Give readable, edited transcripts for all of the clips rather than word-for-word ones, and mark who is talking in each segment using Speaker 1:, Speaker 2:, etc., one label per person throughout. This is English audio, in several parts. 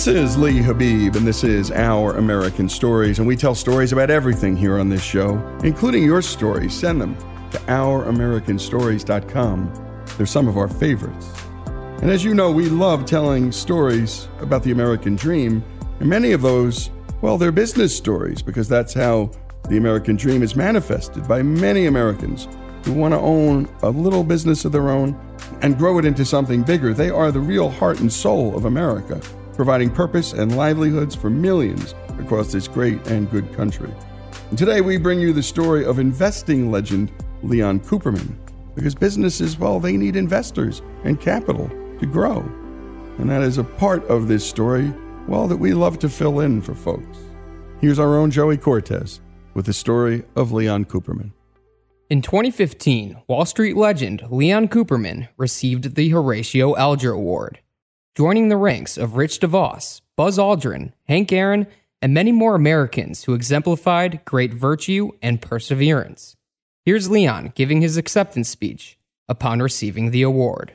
Speaker 1: This is Lee Habib, and this is Our American Stories, and we tell stories about everything here on this show, including your stories. Send them to ouramericanstories.com. They're some of our favorites. And as you know, we love telling stories about the American dream, and many of those, well, they're business stories, because that's how the American dream is manifested by many Americans who want to own a little business of their own and grow it into something bigger. They are the real heart and soul of America, providing purpose and livelihoods for millions across this great and good country. And today we bring you the story of investing legend Leon Cooperman, because businesses, well, they need investors and capital to grow. And that is a part of this story, well, that we love to fill in for folks. Here's our own Joey Cortez with the story of Leon Cooperman.
Speaker 2: In 2015, Wall Street legend Leon Cooperman received the Horatio Alger Award, joining the ranks of Rich DeVos, Buzz Aldrin, Hank Aaron, and many more Americans who exemplified great virtue and perseverance. Here's Leon giving his acceptance speech upon receiving the award.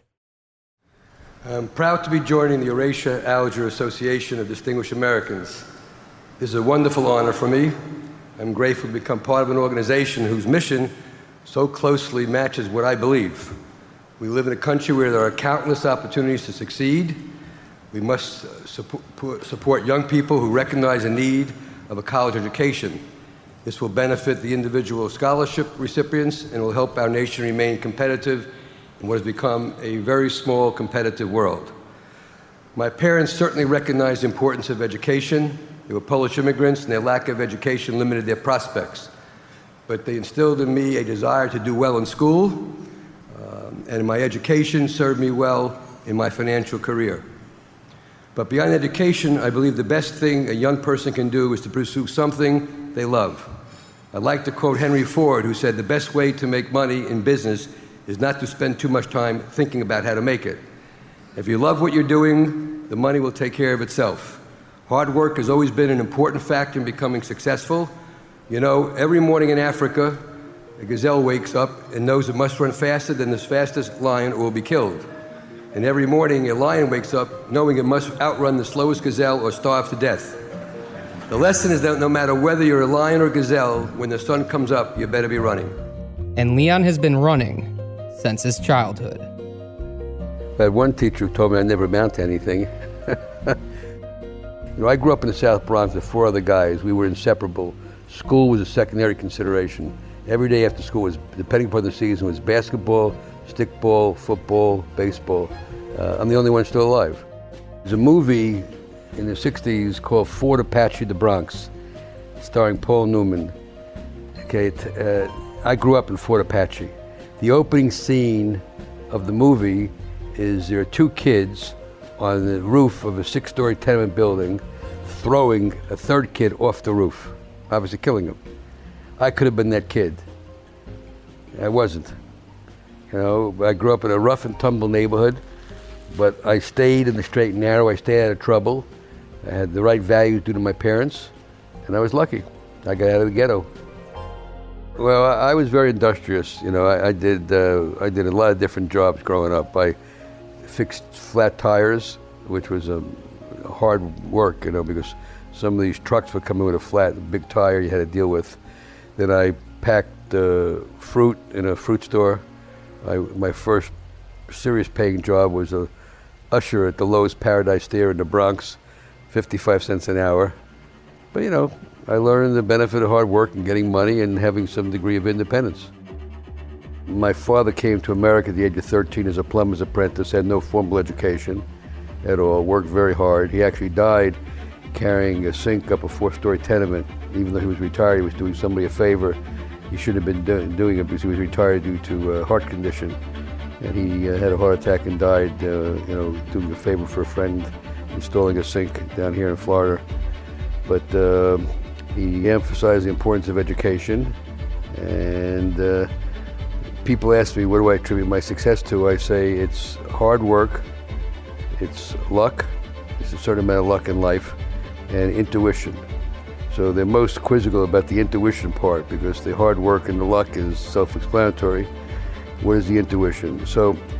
Speaker 3: I'm proud to be joining the Horatio Alger Association of Distinguished Americans. This is a wonderful honor for me. I'm grateful to become part of an organization whose mission so closely matches what I believe. We live in a country where there are countless opportunities to succeed. We must support young people who recognize the need of a college education. This will benefit the individual scholarship recipients and will help our nation remain competitive in what has become a very small competitive world. My parents certainly recognized the importance of education. They were Polish immigrants, and their lack of education limited their prospects. But they instilled in me a desire to do well in school, and my education served me well in my financial career. But beyond education, I believe the best thing a young person can do is to pursue something they love. I'd like to quote Henry Ford, who said, "The best way to make money in business is not to spend too much time thinking about how to make it." If you love what you're doing, the money will take care of itself. Hard work has always been an important factor in becoming successful. You know, every morning in Africa, a gazelle wakes up and knows it must run faster than the fastest lion or will be killed. And every morning, a lion wakes up knowing it must outrun the slowest gazelle or starve to death. The lesson is that no matter whether you're a lion or gazelle, when the sun comes up, you better be running.
Speaker 2: And Leon has been running since his childhood.
Speaker 3: I had one teacher who told me I never amount to anything. I grew up in the South Bronx with 4 other guys. We were inseparable. School was a secondary consideration. Every day after school was, depending upon the season, was basketball, stickball, football, baseball. I'm the only one still alive. There's a movie in the 60s called Fort Apache, the Bronx, starring Paul Newman. Okay, I grew up in Fort Apache. The opening scene of the movie is there are 2 kids on the roof of a 6-story tenement building throwing a 3rd kid off the roof, obviously killing him. I could have been that kid. I wasn't. You know, I grew up in a rough and tumble neighborhood, but I stayed in the straight and narrow. I stayed out of trouble. I had the right values due to my parents, and I was lucky. I got out of the ghetto. Well, I was very industrious. You know, I did a lot of different jobs growing up. I fixed flat tires, which was hard work, you know, because some of these trucks would come in with a flat, big tire you had to deal with. Then I packed fruit in a fruit store. My first serious paying job was a usher at the Lowe's Paradise Theater in the Bronx, 55 cents an hour. But, you know, I learned the benefit of hard work and getting money and having some degree of independence. My father came to America at the age of 13 as a plumber's apprentice, had no formal education at all, worked very hard. He actually died carrying a sink up a 4-story tenement. Even though he was retired, he was doing somebody a favor. He shouldn't have been doing it because he was retired due to a heart condition. And he had a heart attack and died, doing a favor for a friend, installing a sink down here in Florida. But he emphasized the importance of education. And people ask me, what do I attribute my success to? I say it's hard work, it's luck, there's a certain amount of luck in life, and intuition. So they're most quizzical about the intuition part because the hard work and the luck is self-explanatory. What is the intuition? So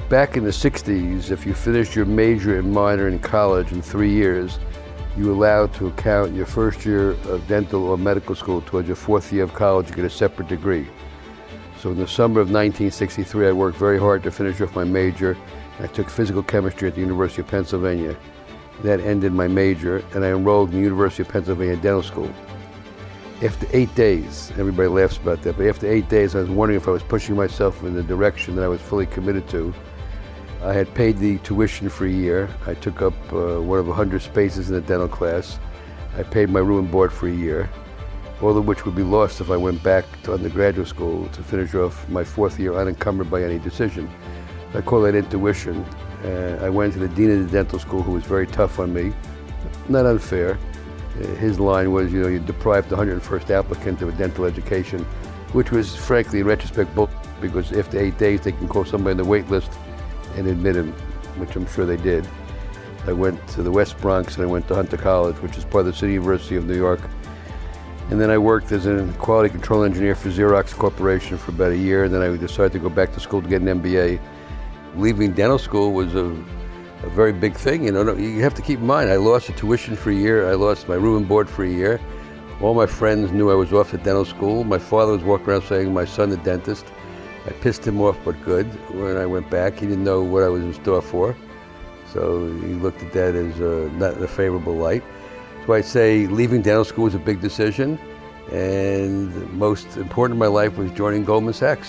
Speaker 3: Back in the 60s, if you finished your major and minor in college in 3 years, you were allowed to count your first year of dental or medical school towards your fourth year of college to get a separate degree. So in the summer of 1963, I worked very hard to finish off my major. I took physical chemistry at the University of Pennsylvania. That ended my major, and I enrolled in the University of Pennsylvania Dental School. After 8 days, everybody laughs about that, but after 8 days, I was wondering if I was pushing myself in the direction that I was fully committed to. I had paid the tuition for a year. I took up one of 100 spaces in the dental class. I paid my room and board for a year, all of which would be lost if I went back to undergraduate school to finish off my fourth year unencumbered by any decision. I call that intuition. I went to the dean of the dental school, who was very tough on me, not unfair. His line was, you deprived the 101st applicant of a dental education, which was, frankly, in retrospect, bull, because after 8 days, they can call somebody on the wait list and admit him, which I'm sure they did. I went to the West Bronx and I went to Hunter College, which is part of the City University of New York. And then I worked as a quality control engineer for Xerox Corporation for about a year, and then I decided to go back to school to get an MBA. Leaving dental school was a very big thing. You have to keep in mind, I lost the tuition for a year, I lost my room and board for a year. All my friends knew I was off at dental school. My father was walking around saying, my son the dentist. I pissed him off, but good. When I went back, he didn't know what I was in store for. So he looked at that as not in a favorable light. So I'd say leaving dental school was a big decision. And most important in my life was joining Goldman Sachs.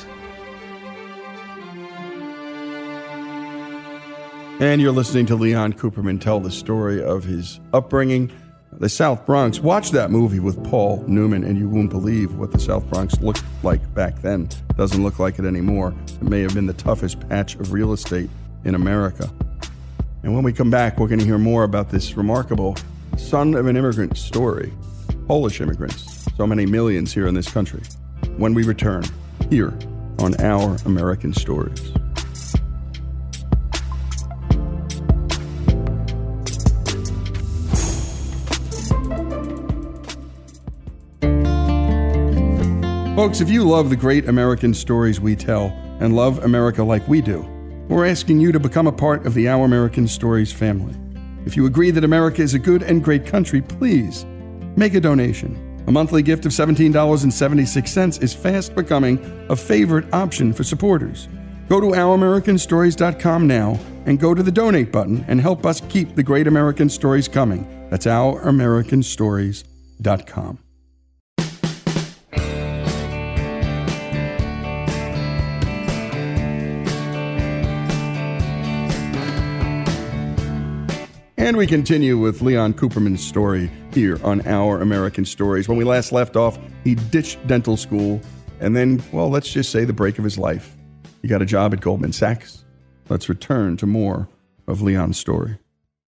Speaker 1: And you're listening to Leon Cooperman tell the story of his upbringing, the South Bronx. Watch that movie with Paul Newman, and you won't believe what the South Bronx looked like back then. Doesn't look like it anymore. It may have been the toughest patch of real estate in America. And when we come back, we're going to hear more about this remarkable son of an immigrant story. Polish immigrants, so many millions here in this country. When we return, here on Our American Stories. Folks, if you love the great American stories we tell and love America like we do, we're asking you to become a part of the Our American Stories family. If you agree that America is a good and great country, please make a donation. A monthly gift of $17.76 is fast becoming a favorite option for supporters. Go to OurAmericanStories.com now and go to the donate button and help us keep the great American stories coming. That's OurAmericanStories.com. And we continue with Leon Cooperman's story here on Our American Stories. When we last left off, he ditched dental school and then, well, let's just say the break of his life. He got a job at Goldman Sachs. Let's return to more of Leon's story.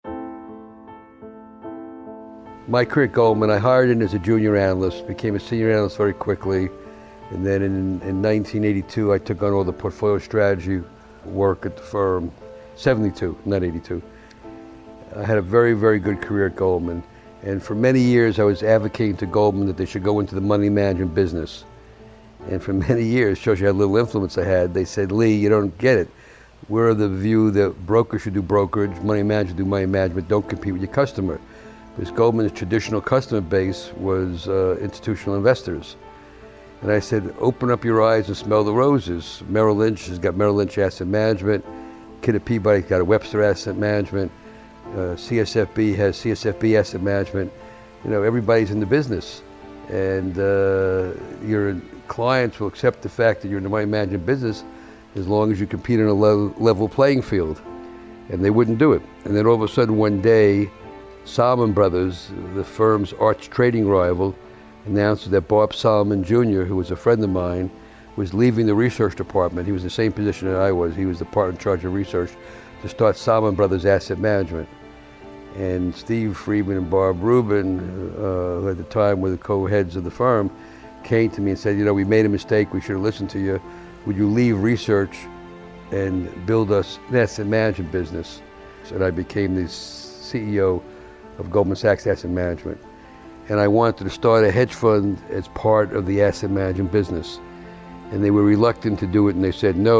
Speaker 3: My career at Goldman, I hired in as a junior analyst, became a senior analyst very quickly. And then in 1982, I took on all the portfolio strategy work at the firm. 72, not 82. I had a very, very good career at Goldman. And for many years, I was advocating to Goldman that they should go into the money management business. And for many years, shows you how little influence I had, they said, Lee, you don't get it. We're of the view that brokers should do brokerage, money managers do money management, don't compete with your customer. Because Goldman's traditional customer base was institutional investors. And I said, open up your eyes and smell the roses. Merrill Lynch has got Merrill Lynch Asset Management. Kidder Peabody's got a Webster Asset Management. CSFB has CSFB Asset Management. Everybody's in the business. And your clients will accept the fact that you're in the money management business as long as you compete on a level playing field. And they wouldn't do it. And then all of a sudden one day, Salomon Brothers, the firm's arch trading rival, announced that Bob Salomon Jr., who was a friend of mine, was leaving the research department. He was in the same position that I was. He was the partner in charge of research to start Salomon Brothers Asset Management. And Steve Friedman and Bob Rubin, who at the time were the co-heads of the firm, came to me and said, we made a mistake, we should have listened to you. Would you leave research and build us an asset management business? And I became the CEO of Goldman Sachs Asset Management. And I wanted to start a hedge fund as part of the asset management business. And they were reluctant to do it, and they said, no,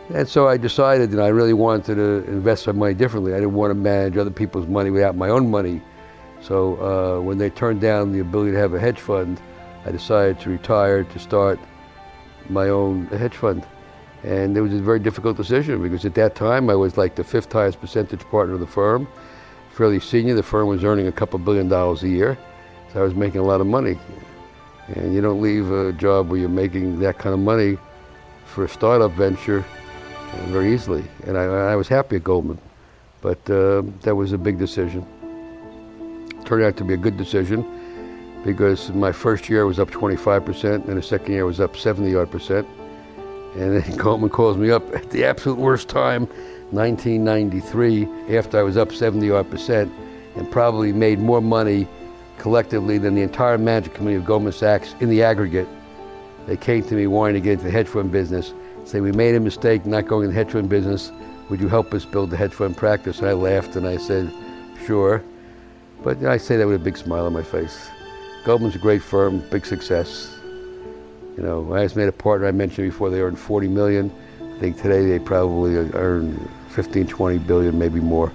Speaker 3: And so I decided that I really wanted to invest my money differently. I didn't want to manage other people's money without my own money. So when they turned down the ability to have a hedge fund, I decided to retire to start my own hedge fund. And it was a very difficult decision because at that time I was like the 5th highest percentage partner of the firm, fairly senior. The firm was earning a couple $1 billion a year, so I was making a lot of money. And you don't leave a job where you're making that kind of money for a startup venture very easily. And I was happy at Goldman, but that was a big decision. Turned out to be a good decision because my first year was up 25% and the second year was up 70-odd%. And then Goldman calls me up at the absolute worst time, 1993, after I was up 70-odd% and probably made more money collectively than the entire management committee of Goldman Sachs in the aggregate. They came to me wanting to get into the hedge fund business, say, we made a mistake not going in the hedge fund business. Would you help us build the hedge fund practice? And I laughed and I said, sure. But I say that with a big smile on my face. Goldman's a great firm, big success. You know, when I was made a partner, I mentioned before, they earned $40 million. I think today they probably earn 15, 20 billion, maybe more.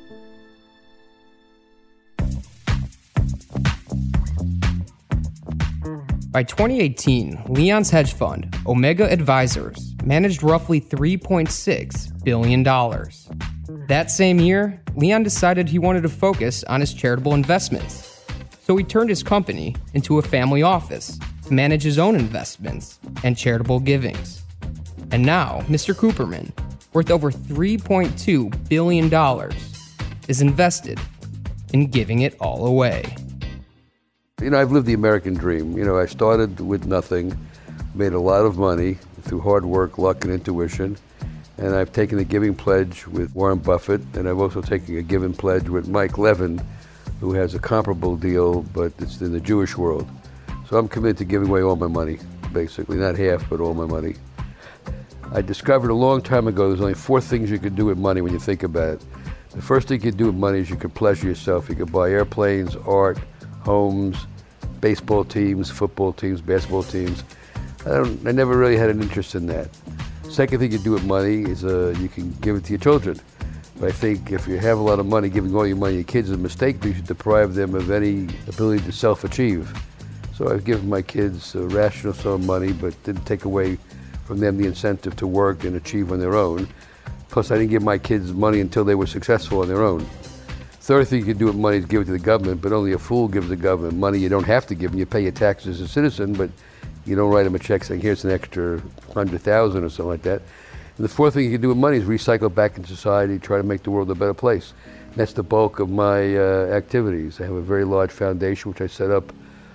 Speaker 2: By 2018, Leon's hedge fund, Omega Advisors, managed roughly $3.6 billion. That same year, Leon decided he wanted to focus on his charitable investments. So he turned his company into a family office to manage his own investments and charitable givings. And now, Mr. Cooperman, worth over $3.2 billion, is invested in giving it all away.
Speaker 3: You know, I've lived the American dream. You know, I started with nothing, made a lot of money through hard work, luck, and intuition. And I've taken a giving pledge with Warren Buffett, and I've also taken a giving pledge with Mike Levin, who has a comparable deal, but it's in the Jewish world. So I'm committed to giving away all my money, basically, not half, but all my money. I discovered a long time ago there's only 4 things you can do with money when you think about it. The first thing you can do with money is you can pleasure yourself. You can buy airplanes, art, homes, baseball teams, football teams, basketball teams. I never really had an interest in that. Second thing you do with money is you can give it to your children. But I think if you have a lot of money, giving all your money to your kids is a mistake because you should deprive them of any ability to self-achieve. So I've given my kids a rational sum of money, but didn't take away from them the incentive to work and achieve on their own. Plus, I didn't give my kids money until they were successful on their own. Third thing you can do with money is give it to the government, but only a fool gives the government money you don't have to give them. You pay your taxes as a citizen, but you don't write them a check saying, here's an extra 100,000 or something like that. And the fourth thing you can do with money is recycle back in society, try to make the world a better place. And that's the bulk of my activities. I have a very large foundation, which I set up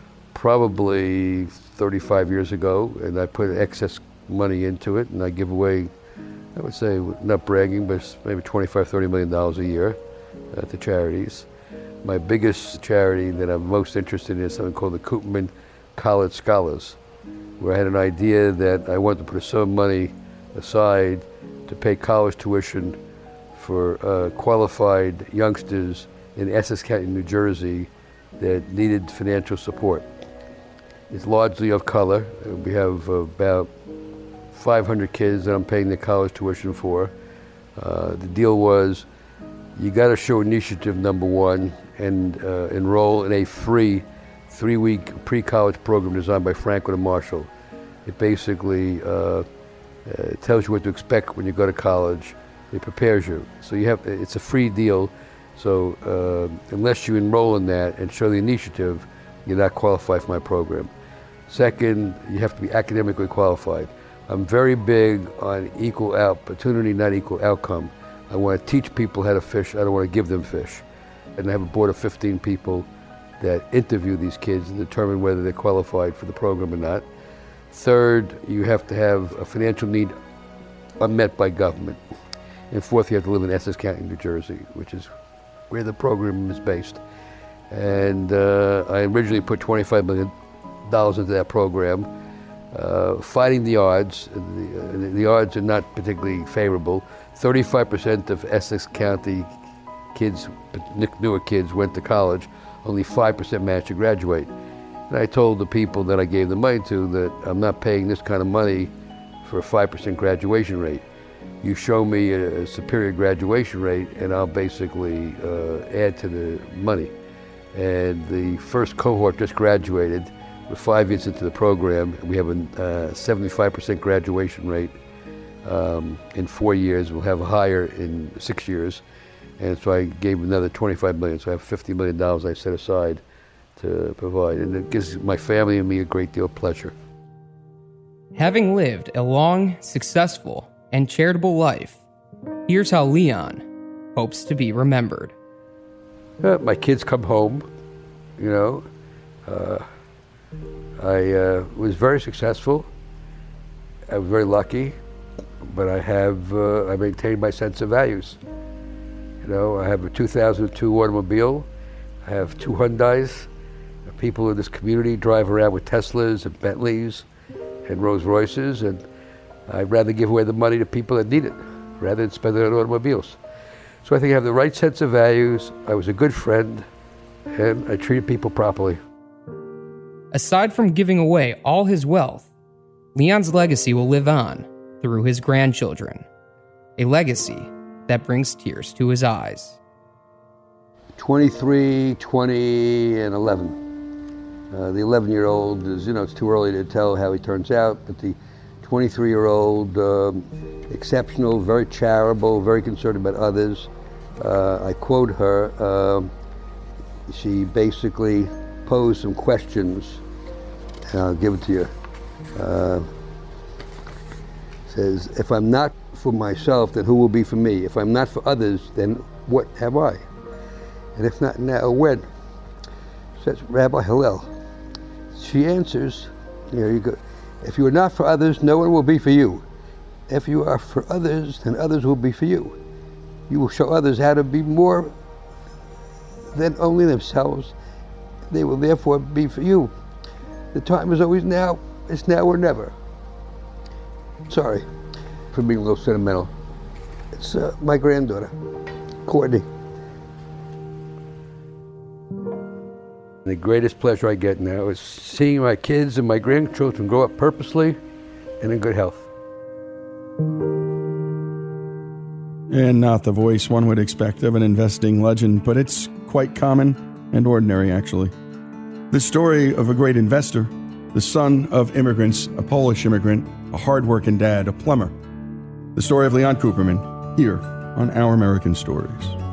Speaker 3: probably 35 years ago, and I put excess money into it, and I give away, I would say, not bragging, but maybe $25, $30 million a year to charities. My biggest charity that I'm most interested in is something called the Cooperman College Scholars, where I had an idea that I wanted to put some money aside to pay college tuition for qualified youngsters in Essex County, New Jersey, that needed financial support. It's largely of color. We have about 500 kids that I'm paying the college tuition for. The deal was, you got to show initiative, number one, and enroll in a free 3-week pre-college program designed by Franklin and Marshall. It basically tells you what to expect when you go to college. It prepares you. So it's a free deal. So unless you enroll in that and show the initiative, you're not qualified for my program. Second, you have to be academically qualified. I'm very big on equal opportunity, not equal outcome. I want to teach people how to fish. I don't want to give them fish. And I have a board of 15 people that interview these kids and determine whether they're qualified for the program or not. Third, you have to have a financial need unmet by government. And fourth, you have to live in Essex County, New Jersey, which is where the program is based. And I originally put $25 million into that program, fighting the odds. The odds are not particularly favorable. 35% of Essex County kids, newer kids, went to college. Only 5% managed to graduate. And I told the people that I gave the money to that I'm not paying this kind of money for a 5% graduation rate. you show me a superior graduation rate and I'll basically add to the money. And the first cohort just graduated. We're 5 years into the program. We have a 75% graduation rate in 4 years. We'll have higher in 6 years. And so I gave another $25 million. So I have $50 million I set aside to provide. And it gives my family and me a great deal of pleasure.
Speaker 2: Having lived a long, successful, and charitable life, here's how Leon hopes to be remembered.
Speaker 3: My kids come home, you know. I was very successful. I was very lucky, but I maintained my sense of values. You know, I have a 2002 automobile. I have 2 Hyundais. People in this community drive around with Teslas and Bentleys and Rolls Royces, and I'd rather give away the money to people that need it rather than spend it on automobiles. So I think I have the right sense of values. I was a good friend, and I treated people properly.
Speaker 2: Aside from giving away all his wealth, Leon's legacy will live on through his grandchildren, a legacy that brings tears to his eyes.
Speaker 3: 23, 20, and 11. The 11-year-old is, it's too early to tell how he turns out, but the 23-year-old, exceptional, very charitable, very concerned about others. I quote her. She basically posed some questions, and I'll give it to you. Says, if I'm not for myself, then who will be for me? If I'm not for others, then what have I? And if not now, when? Says Rabbi Hillel. She answers, if you are not for others, no one will be for you. If you are for others, then others will be for you. You will show others how to be more than only themselves. They will therefore be for you. The time is always now. It's now or never. Sorry for being a little sentimental. It's my granddaughter, Courtney. The greatest pleasure I get now is seeing my kids and my grandchildren grow up purposely and in good health.
Speaker 1: And not the voice one would expect of an investing legend, but it's quite common and ordinary, actually. The story of a great investor, the son of immigrants, a Polish immigrant, a hard-working dad, a plumber. The story of Leon Cooperman, here on Our American Stories.